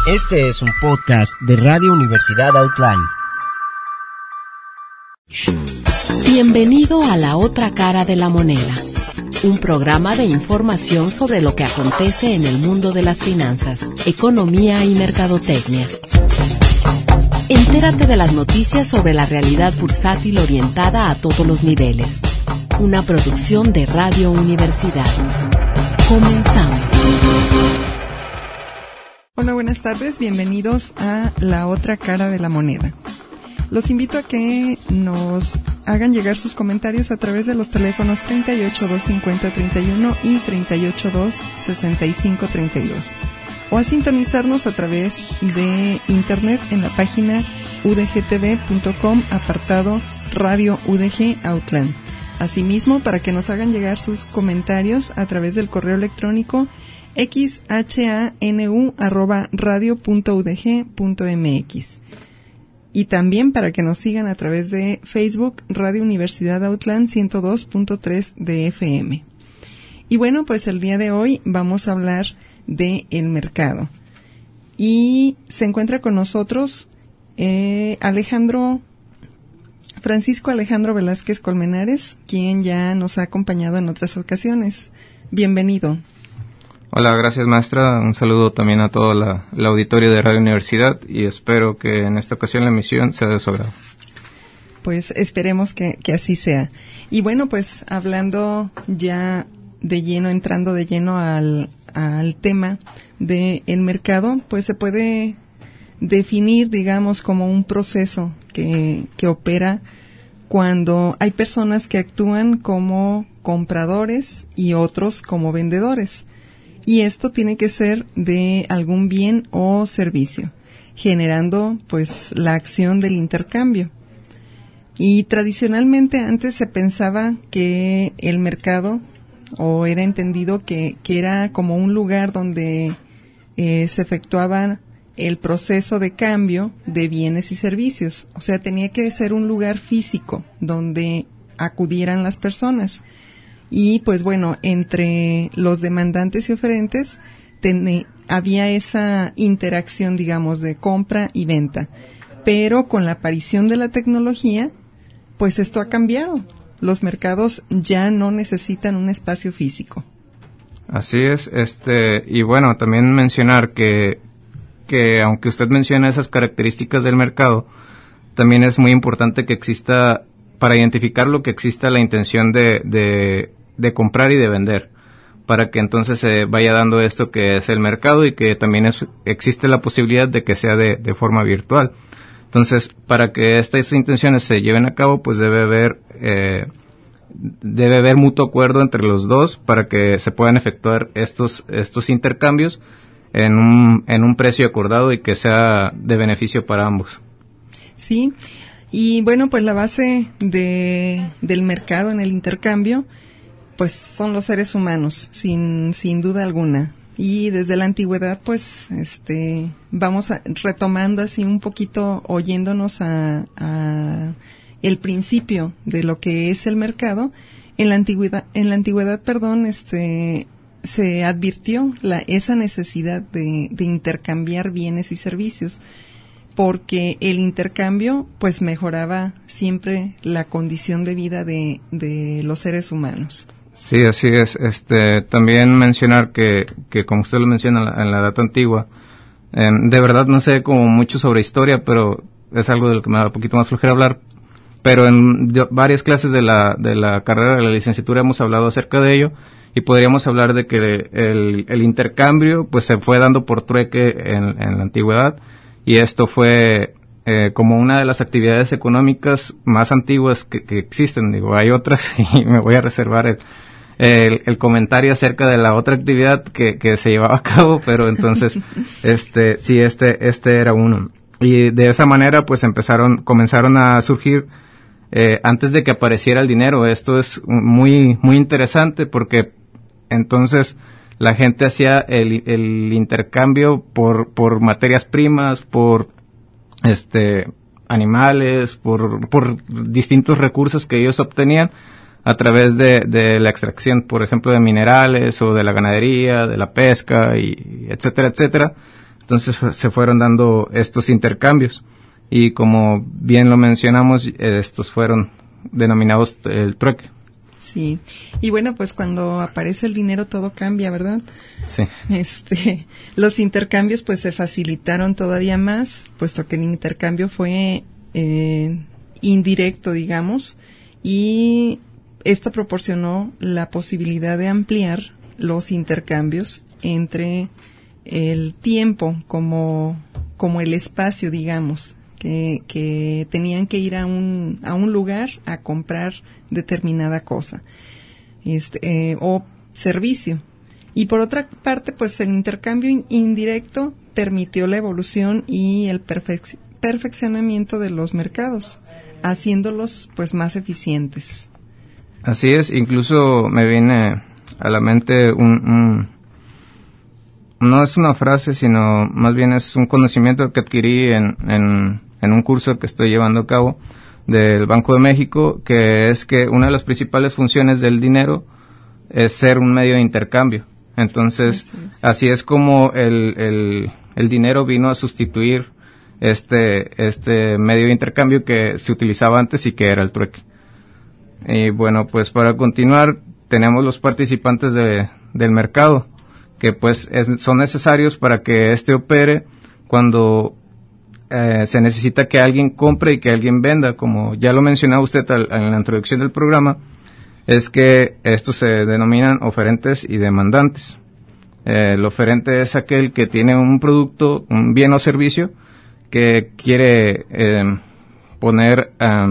Este es un podcast de Radio Universidad Outline. Bienvenido a La Otra Cara de la Moneda, un programa de información sobre lo que acontece en el mundo de las finanzas, economía y mercadotecnia. Entérate de las noticias sobre la realidad bursátil orientada a todos los niveles. Una producción de Radio Universidad. Comenzamos. Hola, buenas tardes. Bienvenidos a La Otra Cara de la Moneda. Los invito a que nos hagan llegar sus comentarios a través de los teléfonos 38-250-31 y 38-265-32 o a sintonizarnos a través de internet en la página udgtv.com, apartado Radio UDG Outland. Asimismo, para que nos hagan llegar sus comentarios a través del correo electrónico xhanu@radio.udg.mx. Y también para que nos sigan a través de Facebook, Radio Universidad Outland 102.3 de FM. Y bueno, pues el día de hoy vamos a hablar de el mercado. Y se encuentra con nosotros Francisco Alejandro Velázquez Colmenares, quien ya nos ha acompañado en otras ocasiones. Bienvenido. Hola, gracias maestra. Un saludo también a todo el auditorio de Radio Universidad y espero que en esta ocasión la emisión sea de su agrado. Pues esperemos que así sea. Y bueno, pues hablando ya de lleno, entrando de lleno al tema del mercado, pues se puede definir, digamos, como un proceso que opera cuando hay personas que actúan como compradores y otros como vendedores. Y esto tiene que ser de algún bien o servicio, generando pues la acción del intercambio. Y tradicionalmente antes se pensaba que el mercado, o era entendido que era como un lugar donde se efectuaba el proceso de cambio de bienes y servicios. O sea, tenía que ser un lugar físico donde acudieran las personas. Y pues bueno, entre los demandantes y oferentes había esa interacción, digamos, de compra y venta. Pero con la aparición de la tecnología, pues esto ha cambiado. Los mercados ya no necesitan un espacio físico. Así es, y bueno, también mencionar que aunque usted menciona esas características del mercado, también es muy importante que exista, para identificarlo, que exista la intención de comprar y de vender, para que entonces se vaya dando esto que es el mercado y que también existe la posibilidad de que sea de forma virtual. Entonces, para que estas intenciones se lleven a cabo, pues debe haber mutuo acuerdo entre los dos para que se puedan efectuar estos intercambios en un precio acordado y que sea de beneficio para ambos. Sí, y bueno, pues la base del mercado en el intercambio, pues son los seres humanos, sin duda alguna. Y desde la antigüedad, pues, vamos retomando así un poquito, oyéndonos a el principio de lo que es el mercado. En la antigüedad, se advirtió esa necesidad de intercambiar bienes y servicios, porque el intercambio pues mejoraba siempre la condición de vida de los seres humanos. Sí, así es. También mencionar que como usted lo menciona en la edad antigua, de verdad no sé como mucho sobre historia, pero es algo de lo que me da un poquito más flojera hablar. Pero en varias clases de la carrera de la licenciatura hemos hablado acerca de ello. Y podríamos hablar de que el intercambio pues se fue dando por trueque en la antigüedad, y esto fue como una de las actividades económicas más antiguas que existen. Digo, hay otras y me voy a reservar el comentario acerca de la otra actividad que se llevaba a cabo, pero entonces sí, este era uno. Y de esa manera pues comenzaron a surgir antes de que apareciera el dinero. Esto es muy muy interesante porque entonces la gente hacía el intercambio por materias primas, por animales, por distintos recursos que ellos obtenían a través de la extracción, por ejemplo, de minerales o de la ganadería, de la pesca, y etcétera, etcétera. Entonces se fueron dando estos intercambios y como bien lo mencionamos, estos fueron denominados el trueque. Sí, y bueno, pues cuando aparece el dinero todo cambia, ¿verdad? Sí. Los intercambios pues se facilitaron todavía más, puesto que el intercambio fue indirecto, digamos, y esto proporcionó la posibilidad de ampliar los intercambios entre el tiempo como el espacio, digamos, que tenían que ir a un lugar a comprar determinada cosa o servicio. Y por otra parte, pues el intercambio indirecto permitió la evolución y el perfeccionamiento de los mercados, haciéndolos pues más eficientes. Así es, incluso me viene a la mente no es una frase, sino más bien es un conocimiento que adquirí en un curso que estoy llevando a cabo del Banco de México, que es que una de las principales funciones del dinero es ser un medio de intercambio. Entonces, así es como el dinero vino a sustituir este medio de intercambio que se utilizaba antes y que era el trueque. Y bueno, pues para continuar, tenemos los participantes del mercado, que pues son necesarios para que opere cuando se necesita que alguien compre y que alguien venda. Como ya lo mencionaba usted en la introducción del programa, es que estos se denominan oferentes y demandantes. El oferente es aquel que tiene un producto, un bien o servicio que quiere poner a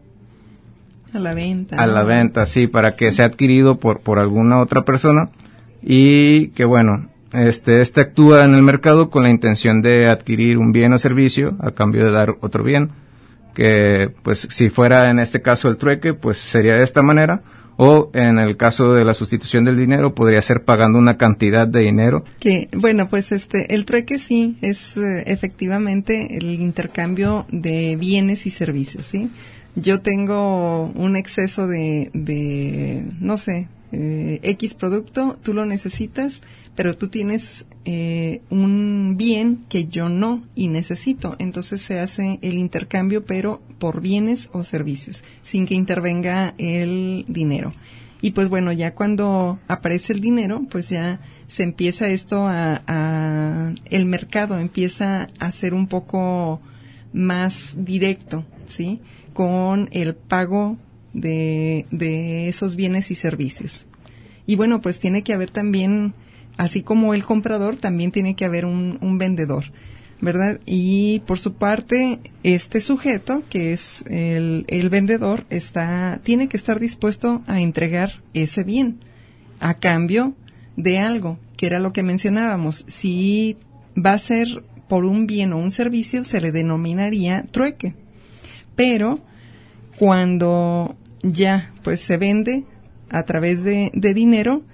la venta, sí, para que sea adquirido por alguna otra persona, y que bueno, este actúa en el mercado con la intención de adquirir un bien o servicio a cambio de dar otro bien, que pues si fuera en este caso el trueque, pues sería de esta manera, o en el caso de la sustitución del dinero podría ser pagando una cantidad de dinero. Que bueno, pues el trueque sí es efectivamente el intercambio de bienes y servicios, ¿sí? Yo tengo un exceso de no sé, X producto, tú lo necesitas, pero tú tienes un bien que yo no y necesito. Entonces se hace el intercambio, pero por bienes o servicios, sin que intervenga el dinero. Y pues bueno, ya cuando aparece el dinero, pues ya se empieza esto el mercado empieza a ser un poco más directo, ¿sí? Con el pago de esos bienes y servicios. Y bueno, pues tiene que haber también, así como el comprador, también tiene que haber un vendedor, ¿verdad? Y por su parte, este sujeto, que es el vendedor, tiene que estar dispuesto a entregar ese bien a cambio de algo, que era lo que mencionábamos. Si va a ser por un bien o un servicio, se le denominaría trueque. Pero cuando ya pues se vende a través de dinero,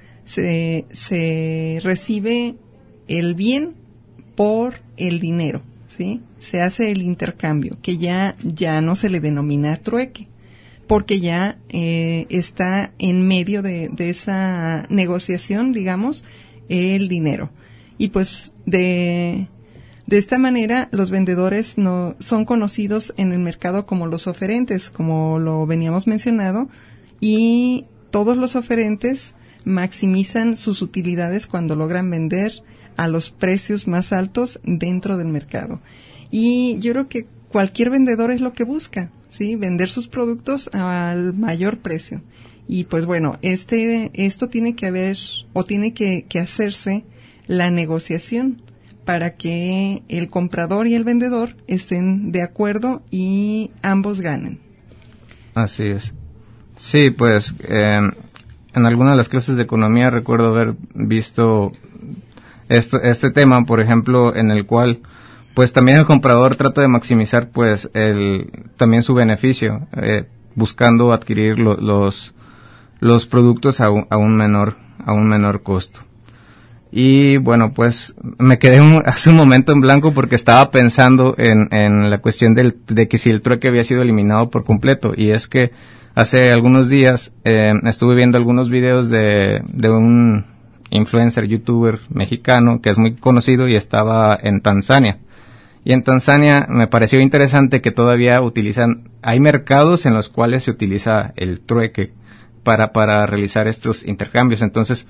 se recibe el bien por el dinero, ¿sí? Se hace el intercambio, que ya no se le denomina trueque, porque ya está en medio de esa negociación, digamos, el dinero. Y pues de esta manera, los vendedores no son conocidos en el mercado como los oferentes, como lo veníamos mencionando, y todos los oferentes maximizan sus utilidades cuando logran vender a los precios más altos dentro del mercado. Y yo creo que cualquier vendedor es lo que busca, ¿sí? Vender sus productos al mayor precio. Y pues bueno, esto tiene que haber, o tiene que hacerse la negociación, para que el comprador y el vendedor estén de acuerdo y ambos ganen. Así es. Sí, pues en alguna de las clases de economía recuerdo haber visto este tema, por ejemplo, en el cual pues también el comprador trata de maximizar pues también su beneficio, buscando adquirir los productos a un menor costo. Y bueno, pues me quedé hace un momento en blanco porque estaba pensando en la cuestión de que si el trueque había sido eliminado por completo. Y es que hace algunos días estuve viendo algunos videos de un influencer, youtuber mexicano que es muy conocido y estaba en Tanzania. Y en Tanzania me pareció interesante que todavía hay mercados en los cuales se utiliza el trueque para realizar estos intercambios. Entonces,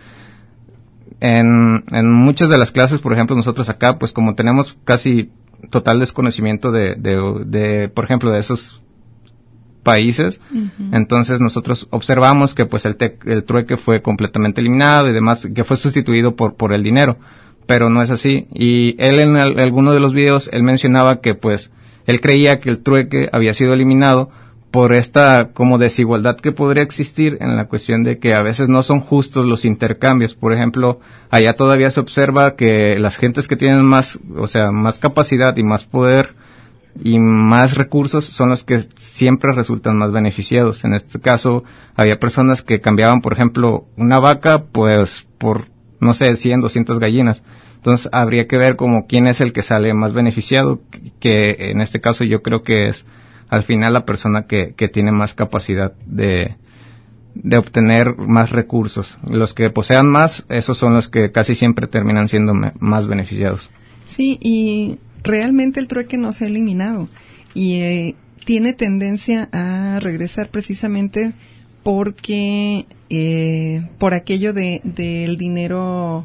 en muchas de las clases, por ejemplo, nosotros acá, pues como tenemos casi total desconocimiento de por ejemplo, de esos países, entonces nosotros observamos que pues el trueque fue completamente eliminado y demás, que fue sustituido por el dinero, pero no es así. Y él en alguno de los videos, él mencionaba que pues él creía que el trueque había sido eliminado por esta como desigualdad que podría existir en la cuestión de que a veces no son justos los intercambios. Por ejemplo, allá todavía se observa que las gentes que tienen más capacidad y más poder y más recursos son los que siempre resultan más beneficiados. En este caso, había personas que cambiaban, por ejemplo, una vaca, pues, por, no sé, 100, 200 gallinas. Entonces, habría que ver como quién es el que sale más beneficiado, que en este caso yo creo que es, al final, la persona que tiene más capacidad de obtener más recursos. Los que posean más, esos son los que casi siempre terminan siendo más beneficiados. Sí, y realmente el trueque no se ha eliminado y tiene tendencia a regresar precisamente porque por aquello del dinero,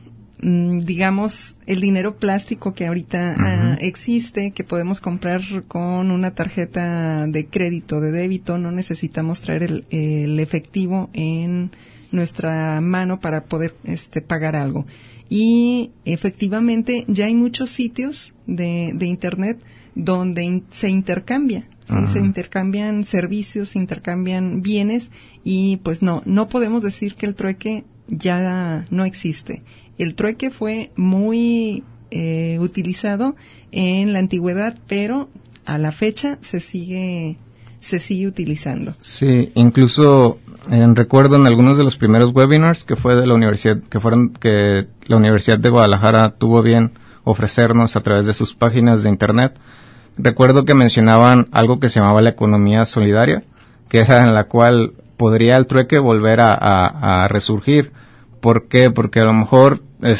digamos, el dinero plástico que ahorita existe, que podemos comprar con una tarjeta de crédito, de débito. No necesitamos traer el efectivo en nuestra mano para poder pagar algo. Y efectivamente ya hay muchos sitios de internet donde se intercambia, ¿sí? Se intercambian servicios, se intercambian bienes y pues no podemos decir que el trueque ya no existe. El trueque fue muy utilizado en la antigüedad, pero a la fecha se sigue utilizando. Sí, incluso recuerdo en algunos de los primeros webinars que fue de la universidad, que la Universidad de Guadalajara tuvo bien ofrecernos a través de sus páginas de internet. Recuerdo que mencionaban algo que se llamaba la economía solidaria, que era en la cual podría el trueque volver a resurgir. ¿Por qué? Porque a lo mejor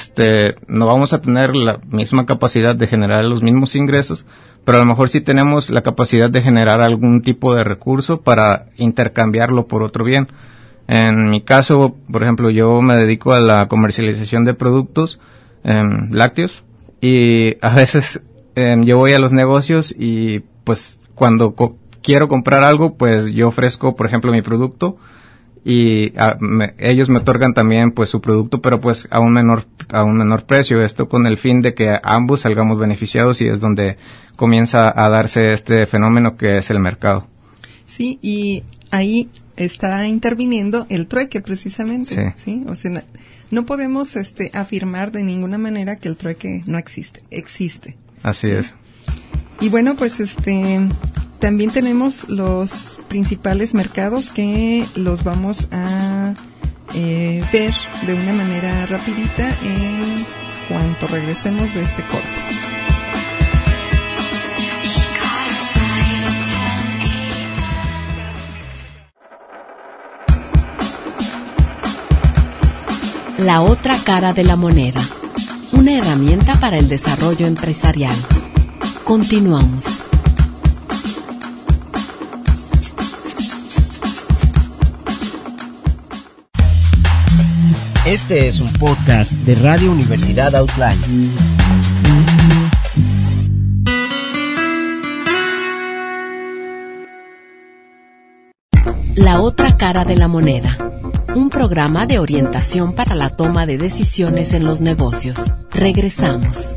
no vamos a tener la misma capacidad de generar los mismos ingresos, pero a lo mejor sí tenemos la capacidad de generar algún tipo de recurso para intercambiarlo por otro bien. En mi caso, por ejemplo, yo me dedico a la comercialización de productos lácteos y a veces yo voy a los negocios y pues cuando quiero comprar algo, pues yo ofrezco, por ejemplo, mi producto y ellos me otorgan también pues su producto, pero pues a un menor precio, esto con el fin de que ambos salgamos beneficiados, y es donde comienza a darse este fenómeno que es el mercado. Sí, y ahí está interviniendo el trueque precisamente, ¿sí? O sea, no podemos afirmar de ninguna manera que el trueque no existe. Así es. Y bueno, pues también tenemos los principales mercados que los vamos a ver de una manera rapidita en cuanto regresemos de este corte. La otra cara de la moneda. Una herramienta para el desarrollo empresarial. Continuamos. Este es un podcast de Radio Universidad Outline. La otra cara de la moneda. Un programa de orientación para la toma de decisiones en los negocios. Regresamos.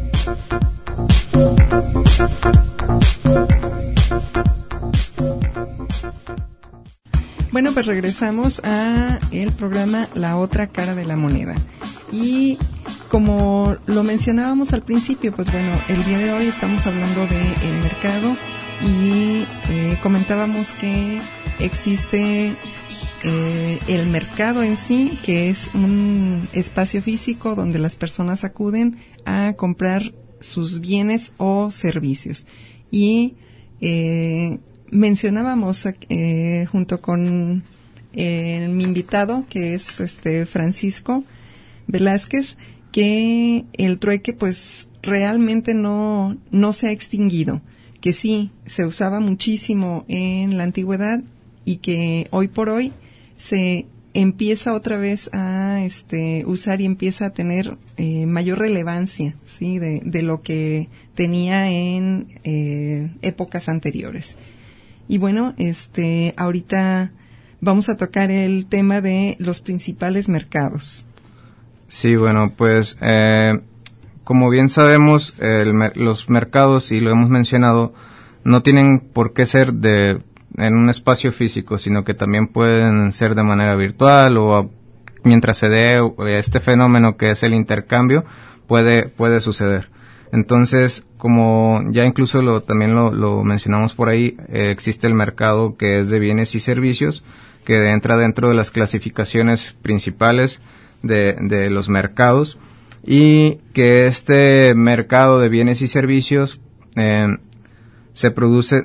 Bueno, pues regresamos a el programa La otra cara de la moneda. Y como lo mencionábamos al principio, pues bueno, el día de hoy estamos hablando del mercado y comentábamos que existe el mercado en sí, que es un espacio físico donde las personas acuden a comprar sus bienes o servicios. Y mencionábamos junto con mi invitado, que es Francisco, Velázquez, que el trueque pues realmente no se ha extinguido, que sí se usaba muchísimo en la antigüedad y que hoy por hoy se empieza otra vez a usar y empieza a tener mayor relevancia, sí, de lo que tenía en épocas anteriores. Y bueno, ahorita vamos a tocar el tema de los principales mercados. Sí, bueno, pues como bien sabemos, los mercados, y lo hemos mencionado, no tienen por qué ser en un espacio físico, sino que también pueden ser de manera virtual o mientras se dé este fenómeno que es el intercambio, puede suceder. Entonces, como ya incluso también lo mencionamos por ahí, existe el mercado que es de bienes y servicios, que entra dentro de las clasificaciones principales de los mercados, y que este mercado de bienes y servicios se produce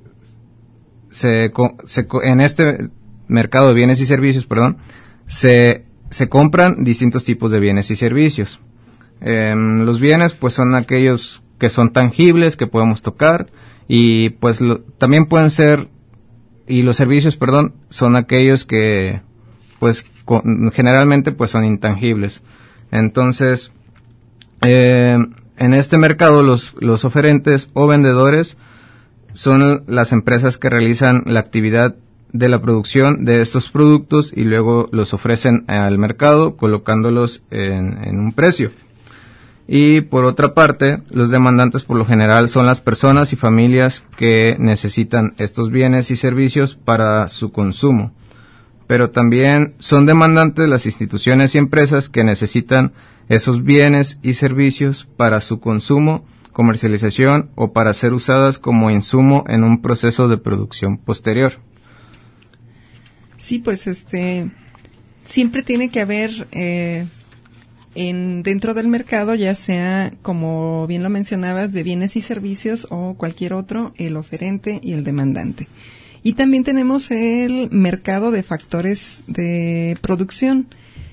en este mercado de bienes y servicios, se compran distintos tipos de bienes y servicios. Los bienes pues son aquellos que son tangibles, que podemos tocar, y pues también pueden ser, y los servicios, son aquellos que pues generalmente pues son intangibles. Entonces, en este mercado los oferentes o vendedores son las empresas que realizan la actividad de la producción de estos productos y luego los ofrecen al mercado colocándolos en un precio. Y por otra parte, los demandantes por lo general son las personas y familias que necesitan estos bienes y servicios para su consumo. Pero también son demandantes las instituciones y empresas que necesitan esos bienes y servicios para su consumo, comercialización o para ser usadas como insumo en un proceso de producción posterior. Sí, pues siempre tiene que haber dentro del mercado, ya sea, como bien lo mencionabas, de bienes y servicios o cualquier otro, el oferente y el demandante. Y también tenemos el mercado de factores de producción.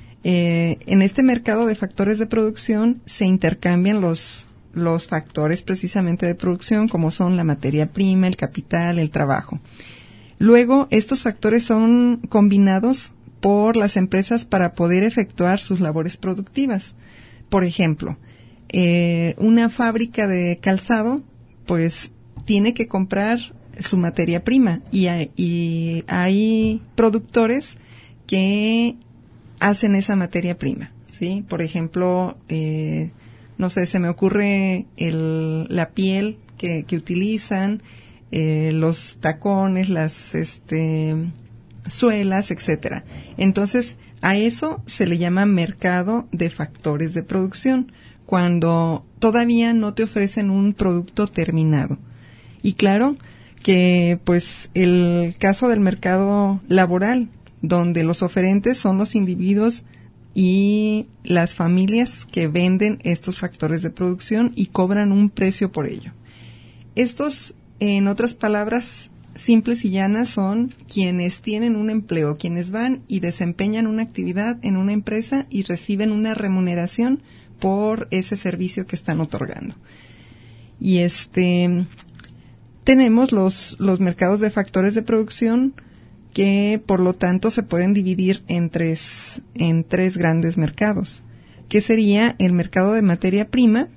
En este mercado de factores de producción se intercambian los factores precisamente de producción, como son la materia prima, el capital, el trabajo. Luego, estos factores son combinados por las empresas para poder efectuar sus labores productivas. Por ejemplo, una fábrica de calzado, pues, tiene que comprar su materia prima y hay productores que hacen esa materia prima, ¿sí? Por ejemplo, no sé, se me ocurre la piel que utilizan, los tacones, las suelas, etcétera. Entonces, a eso se le llama mercado de factores de producción, cuando todavía no te ofrecen un producto terminado. Y claro que, pues, el caso del mercado laboral, donde los oferentes son los individuos y las familias que venden estos factores de producción y cobran un precio por ello. Estos, en otras palabras simples y llanas, son quienes tienen un empleo, quienes van y desempeñan una actividad en una empresa y reciben una remuneración por ese servicio que están otorgando. Y tenemos los mercados de factores de producción, que por lo tanto se pueden dividir en tres grandes mercados, que sería el mercado de materia prima,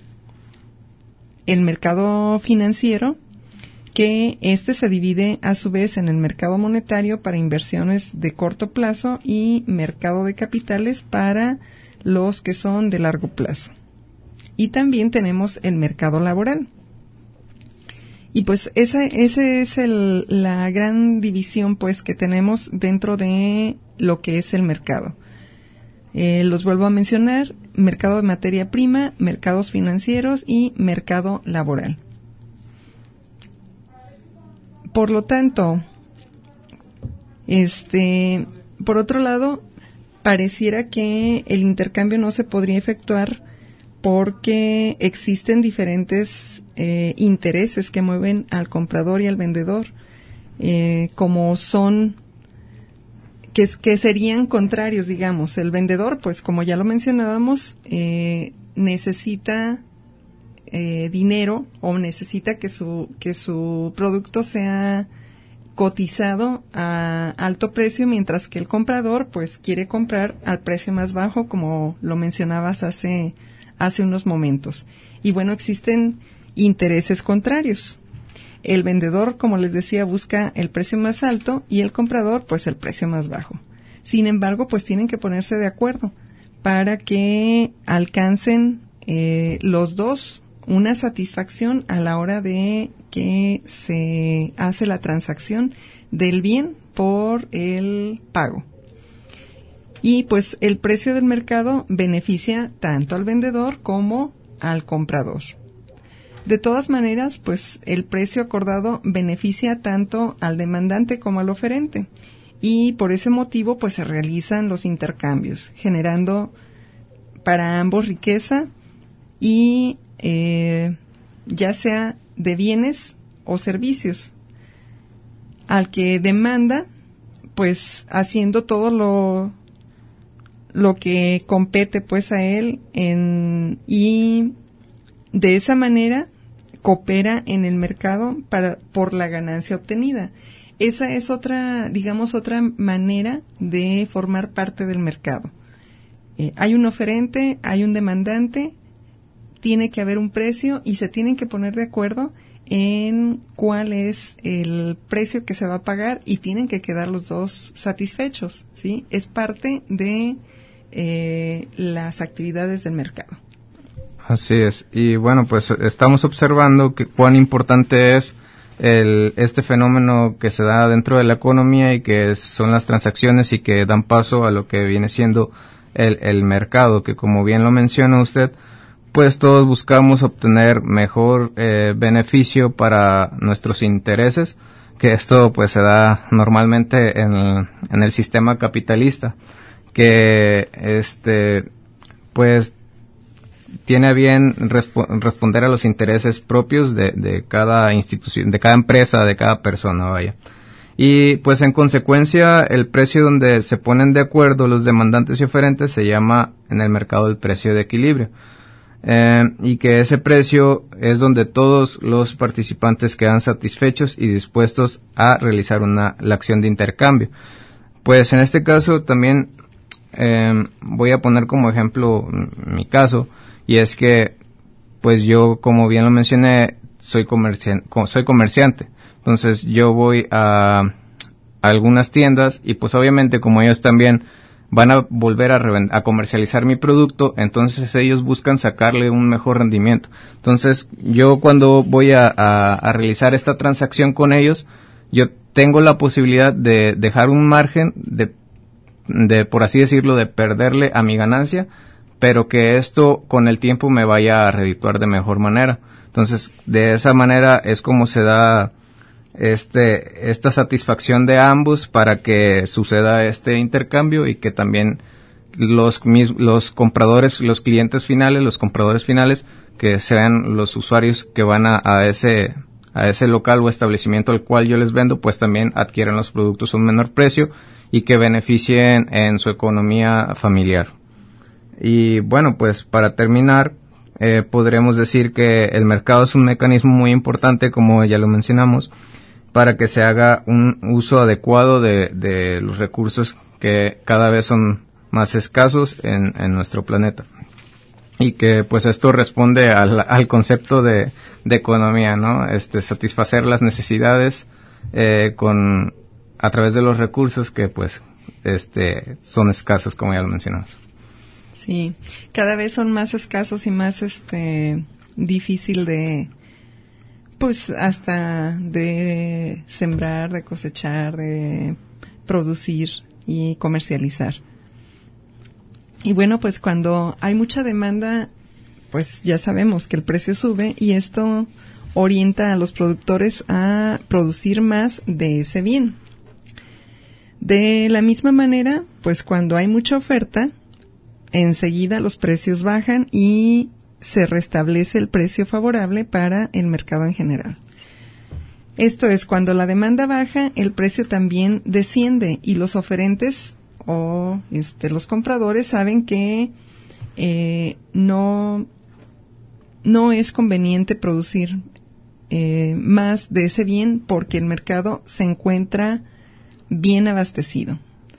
el mercado financiero, que se divide a su vez en el mercado monetario para inversiones de corto plazo y mercado de capitales para los que son de largo plazo. Y también tenemos el mercado laboral. Y pues esa es la gran división, pues, que tenemos dentro de lo que es el mercado. Los vuelvo a mencionar: mercado de materia prima, mercados financieros y mercado laboral. Por lo tanto, por otro lado, pareciera que el intercambio no se podría efectuar porque existen diferentes intereses que mueven al comprador y al vendedor, que que serían contrarios, digamos. El vendedor, pues como ya lo mencionábamos, necesita dinero o necesita que su producto sea cotizado a alto precio, mientras que el comprador pues quiere comprar al precio más bajo, como lo mencionabas hace unos momentos. Y bueno, existen intereses contrarios. El vendedor, como les decía, busca el precio más alto y el comprador pues el precio más bajo. Sin embargo, pues tienen que ponerse de acuerdo para que alcancen los dos una satisfacción a la hora de que se hace la transacción del bien por el pago. Y pues el precio del mercado beneficia tanto al vendedor como al comprador. De todas maneras, pues el precio acordado beneficia tanto al demandante como al oferente. Y por ese motivo, pues se realizan los intercambios, generando para ambos riqueza y ya sea de bienes o servicios. Al que demanda, pues haciendo todo lo que compete pues a él y de esa manera coopera en el mercado por la ganancia obtenida. Esa es otra manera de formar parte del mercado. Hay un oferente, hay un demandante, tiene que haber un precio y se tienen que poner de acuerdo en cuál es el precio que se va a pagar y tienen que quedar los dos satisfechos, ¿sí? Es parte de las actividades del mercado. Así es. Y bueno, pues estamos observando que cuán importante es este fenómeno que se da dentro de la economía y que son las transacciones y que dan paso a lo que viene siendo el mercado, que como bien lo menciona usted, pues todos buscamos obtener mejor beneficio para nuestros intereses, que esto pues se da normalmente en el sistema capitalista, que pues tiene a bien responder a los intereses propios de cada institución, de cada empresa, de cada persona, vaya. Y pues en consecuencia el precio donde se ponen de acuerdo los demandantes y oferentes se llama en el mercado el precio de equilibrio. Y que ese precio es donde todos los participantes quedan satisfechos y dispuestos a realizar la acción de intercambio. Pues en este caso también voy a poner como ejemplo mi caso, y es que pues yo, como bien lo mencioné, soy comerciante. Entonces yo voy a algunas tiendas y pues obviamente como ellos también van a volver a comercializar mi producto, entonces ellos buscan sacarle un mejor rendimiento. Entonces yo cuando voy a realizar esta transacción con ellos, yo tengo la posibilidad de dejar un margen de por así decirlo, de perderle a mi ganancia, pero que esto con el tiempo me vaya a redituar de mejor manera. Entonces de esa manera es como se da esta satisfacción de ambos para que suceda este intercambio y que también los compradores, los clientes finales, los compradores finales, que sean los usuarios que van a ese local o establecimiento al cual yo les vendo, pues también adquieran los productos a un menor precio y que beneficien en su economía familiar. Y bueno, pues para terminar, podremos decir que el mercado es un mecanismo muy importante, como ya lo mencionamos, para que se haga un uso adecuado de los recursos que cada vez son más escasos en nuestro planeta. Y que pues esto responde al concepto de economía, ¿no? Satisfacer las necesidades a través de los recursos que pues son escasos, como ya lo mencionamos. Sí, cada vez son más escasos y más difícil pues hasta de sembrar, de cosechar, de producir y comercializar. Y bueno, pues cuando hay mucha demanda, pues ya sabemos que el precio sube y esto orienta a los productores a producir más de ese bien. De la misma manera, pues cuando hay mucha oferta, enseguida los precios bajan y se restablece el precio favorable para el mercado en general. Esto es, cuando la demanda baja, el precio también desciende y los oferentes o los compradores saben que no es conveniente producir más de ese bien porque el mercado se encuentra bien abastecido.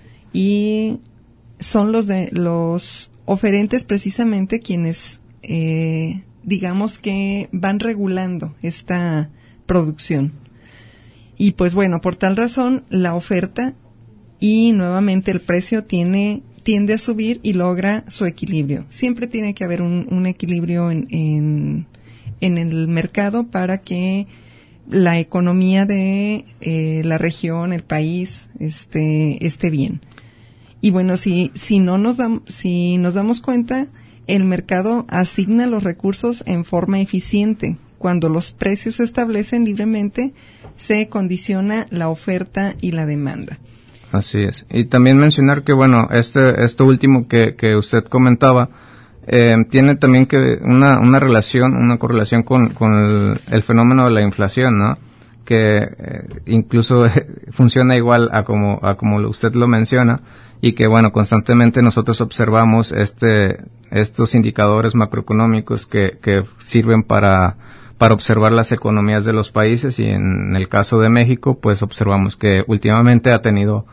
Y son los oferentes precisamente quienes digamos que van regulando esta producción. Y pues bueno, por tal razón la oferta y nuevamente el precio tiende a subir y logra su equilibrio. Siempre tiene que haber un equilibrio en el mercado para que la economía de la región, el país, esté bien. Y bueno, si nos damos cuenta, el mercado asigna los recursos en forma eficiente. Cuando los precios se establecen libremente, se condiciona la oferta y la demanda. Así es. Y también mencionar que, bueno, esto último que usted comentaba, tiene también que una correlación con el fenómeno de la inflación, ¿no? Que incluso funciona igual a como usted lo menciona, y que, bueno, constantemente nosotros observamos estos indicadores macroeconómicos que sirven para observar las economías de los países, y en el caso de México, pues observamos que últimamente ha tenido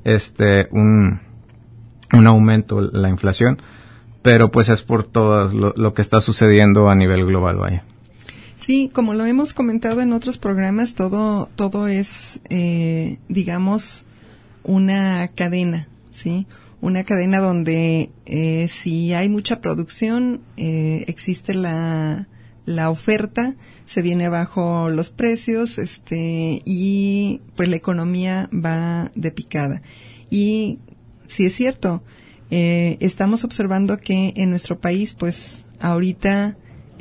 un aumento la inflación, pero pues es por todo lo que está sucediendo a nivel global, vaya. Sí, como lo hemos comentado en otros programas, todo es, digamos, una cadena, ¿sí? Una cadena donde si hay mucha producción, existe la oferta, se viene abajo los precios, y pues la economía va de picada. Y sí es cierto, estamos observando que en nuestro país, pues ahorita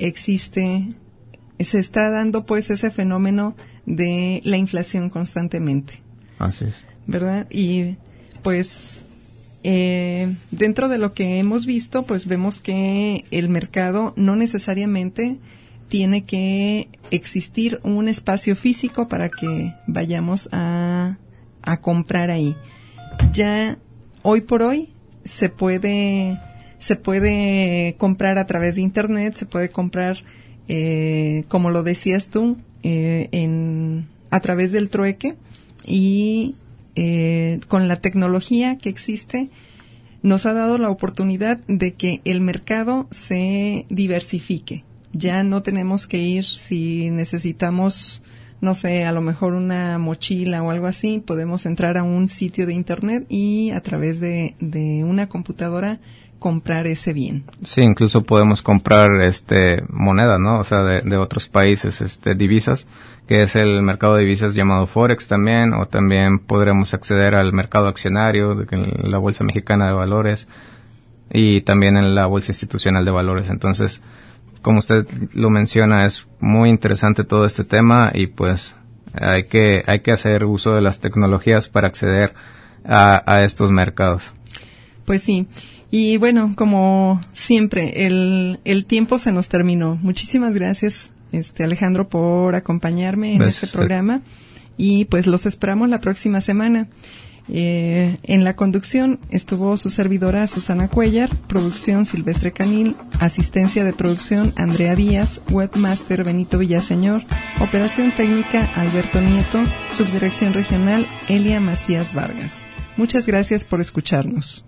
se está dando pues ese fenómeno de la inflación constantemente. Así es. ¿Verdad? Y pues dentro de lo que hemos visto, pues vemos que el mercado no necesariamente tiene que existir un espacio físico para que vayamos a comprar ahí. Ya hoy por hoy se puede comprar a través de internet, se puede comprar, como lo decías tú, a través del trueque, y con la tecnología que existe nos ha dado la oportunidad de que el mercado se diversifique. Ya no tenemos que ir, si necesitamos, no sé, a lo mejor una mochila o algo así, podemos entrar a un sitio de internet y a través de una computadora comprar ese bien. Sí, incluso podemos comprar moneda, ¿no? O sea, de otros países, divisas, que es el mercado de divisas llamado Forex también, o también podremos acceder al mercado accionario, en la Bolsa Mexicana de Valores, y también en la Bolsa Institucional de Valores. Entonces, como usted lo menciona, es muy interesante todo este tema, y pues hay que hacer uso de las tecnologías para acceder a estos mercados. Pues sí. Y bueno, como siempre, el tiempo se nos terminó. Muchísimas gracias, Alejandro, por acompañarme en este programa, y pues los esperamos la próxima semana. En la conducción estuvo su servidora Susana Cuellar, producción Silvestre Canil, asistencia de producción Andrea Díaz, webmaster Benito Villaseñor, operación técnica Alberto Nieto, subdirección regional Elia Macías Vargas. Muchas gracias por escucharnos.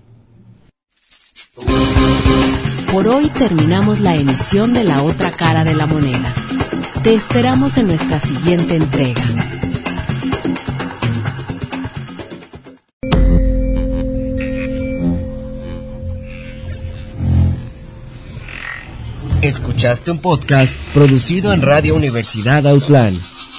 Por hoy terminamos la emisión de La Otra Cara de la Moneda. Te esperamos en nuestra siguiente entrega. Escuchaste un podcast producido en Radio Universidad Autlán.